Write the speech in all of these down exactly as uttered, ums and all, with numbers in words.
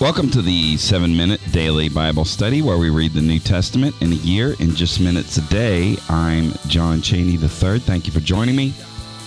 Welcome to the seven minute Daily Bible Study, where we read the New Testament in a year in just minutes a day. I'm John Cheney the third. Thank you for joining me.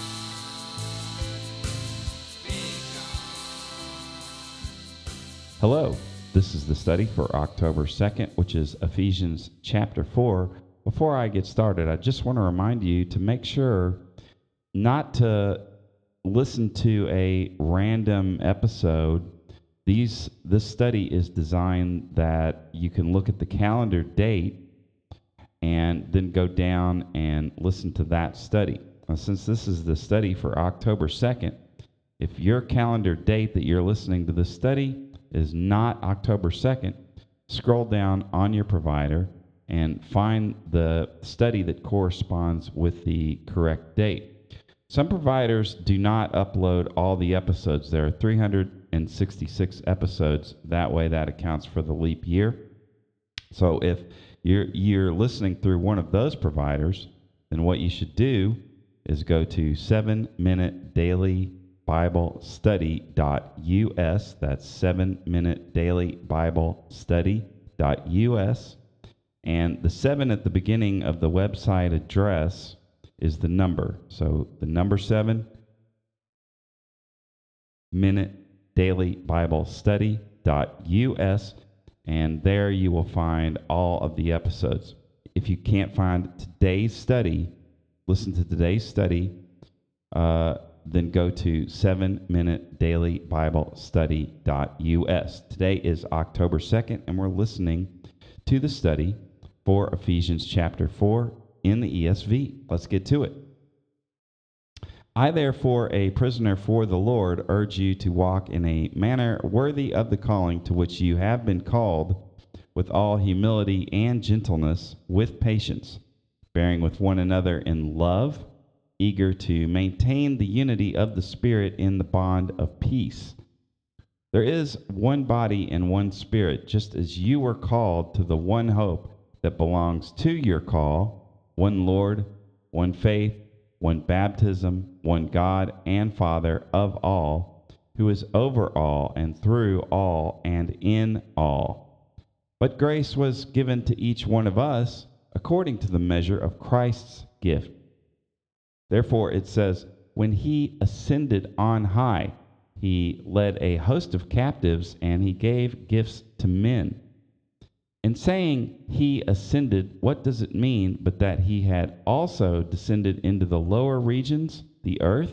Hello. This is the study for October second, which is Ephesians chapter four. Before I get started, I just want to remind you to make sure not to listen to a random episode. These this study is designed that you can look at the calendar date and then go down and listen to that study. Now, since this is the study for October second, if your calendar date that you're listening to this study is not October second, scroll down on your provider and find the study that corresponds with the correct date. Some providers do not upload all the episodes. There are three hundred sixty-six episodes. That way, that accounts for the leap year. So if you're, you're listening through one of those providers, then what you should do is go to seven minute daily bible study dot U S. That's seven minute daily bible study dot U S. And the seven at the beginning of the website address is the number. So the number seven, minute daily bible study dot U S, and there you will find all of the episodes. If you can't find today's study, listen to today's study, uh, then go to seven minute daily bible study dot U S. Today is October second, and we're listening to the study for Ephesians chapter four in the E S V. Let's get to it. I, therefore, a prisoner for the Lord, urge you to walk in a manner worthy of the calling to which you have been called, with all humility and gentleness, with patience, bearing with one another in love, eager to maintain the unity of the Spirit in the bond of peace. There is one body and one Spirit, just as you were called to the one hope that belongs to your call, one Lord, one faith, one baptism, one God and Father of all, who is over all and through all and in all. But grace was given to each one of us according to the measure of Christ's gift. Therefore it says, when he ascended on high, he led a host of captives, and he gave gifts to men. In saying he ascended, what does it mean but that he had also descended into the lower regions, the earth?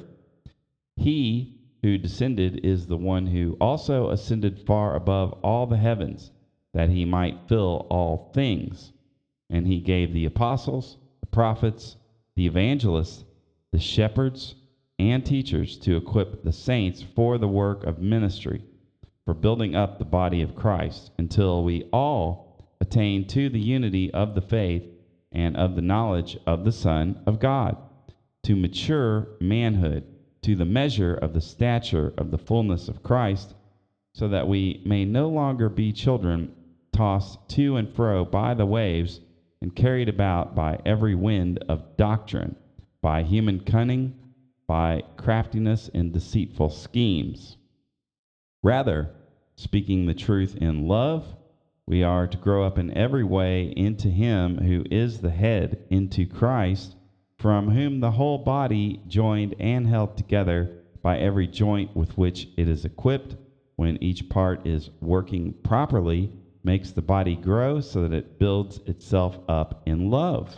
He who descended is the one who also ascended far above all the heavens, that he might fill all things. And he gave the apostles, the prophets, the evangelists, the shepherds, and teachers to equip the saints for the work of ministry, for building up the body of Christ, until we all attain to the unity of the faith and of the knowledge of the Son of God, to mature manhood, to the measure of the stature of the fullness of Christ, so that we may no longer be children tossed to and fro by the waves and carried about by every wind of doctrine, by human cunning, by craftiness and deceitful schemes. Rather, speaking the truth in love, we are to grow up in every way into him who is the head, into Christ, from whom the whole body, joined and held together by every joint with which it is equipped, when each part is working properly, makes the body grow so that it builds itself up in love.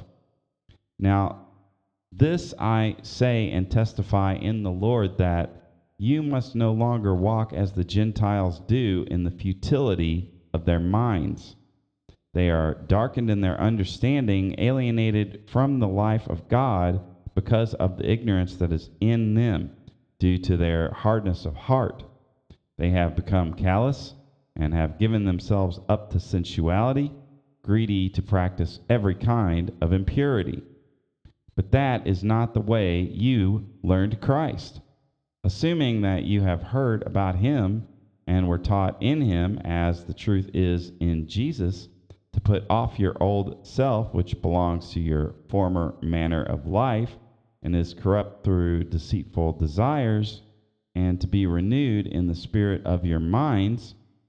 Now, this I say and testify in the Lord, that you must no longer walk as the Gentiles do in the futility of their minds. They are darkened in their understanding, alienated from the life of God because of the ignorance that is in them, due to their hardness of heart. They have become callous and have given themselves up to sensuality, greedy to practice every kind of impurity. But that is not the way you learned Christ, assuming that you have heard about him and were taught in him, as the truth is in Jesus, to put off your old self, which belongs to your former manner of life and is corrupt through deceitful desires, and to be renewed in the spirit of your minds,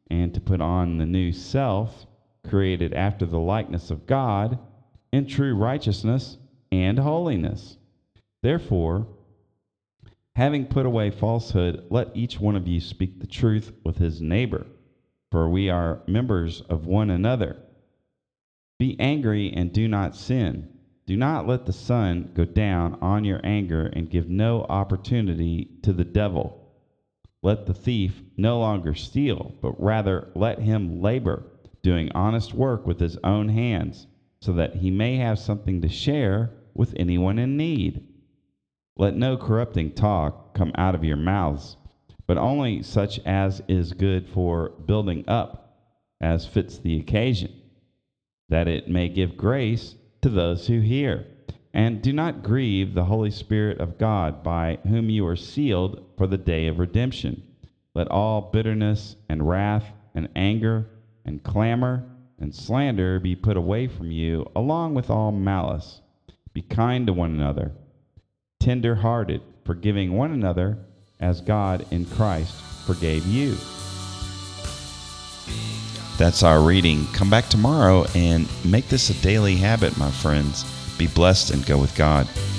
and to put on the new self, created after the likeness of God, in true righteousness and holiness. Therefore, having put away falsehood, let each one of you speak the truth with his neighbor, for we are members of one another. Be angry and do not sin. Do not let the sun go down on your anger, and give no opportunity to the devil. Let the thief no longer steal, but rather let him labor, doing honest work with his own hands, so that he may have something to share with anyone in need. Let no corrupting talk come out of your mouths, but only such as is good for building up, as fits the occasion, that it may give grace to those who hear. And do not grieve the Holy Spirit of God, by whom you are sealed for the day of redemption. Let all bitterness and wrath and anger and clamor and slander be put away from you, along with all malice. Be kind to one another, tender-hearted, forgiving one another, as God in Christ forgave you. That's our reading. Come back tomorrow and make this a daily habit, my friends. Be blessed and go with God.